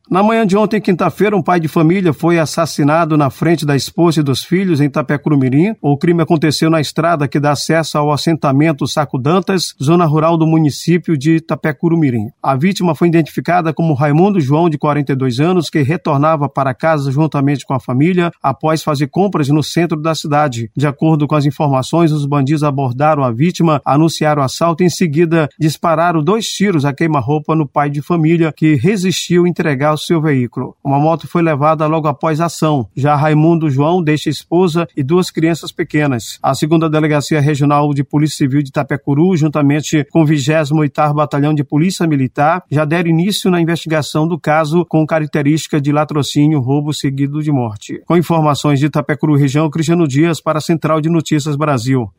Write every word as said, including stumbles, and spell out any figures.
Na manhã de ontem, quinta-feira, um pai de família foi assassinado na frente da esposa e dos filhos em Itapecuru-Mirim. O crime aconteceu na estrada que dá acesso ao assentamento Saco Dantas, zona rural do município de Itapecuru-Mirim. A vítima foi identificada como Raimundo João, de quarenta e dois anos, que retornava para casa juntamente com a família após fazer compras no centro da cidade. De acordo com as informações, os bandidos abordaram a vítima, anunciaram o assalto e em seguida dispararam dois tiros a queima-roupa no pai de família, que resistiu a entregar o seu veículo. Uma moto foi levada logo após a ação. Já Raimundo João deixa esposa e duas crianças pequenas. A segunda Delegacia Regional de Polícia Civil de Itapecuru, juntamente com o vigésimo oitavo Batalhão de Polícia Militar, já deram início na investigação do caso com característica de latrocínio, roubo seguido de morte. Com informações de Itapecuru região, Cristiano Dias para a Central de Notícias Brasil.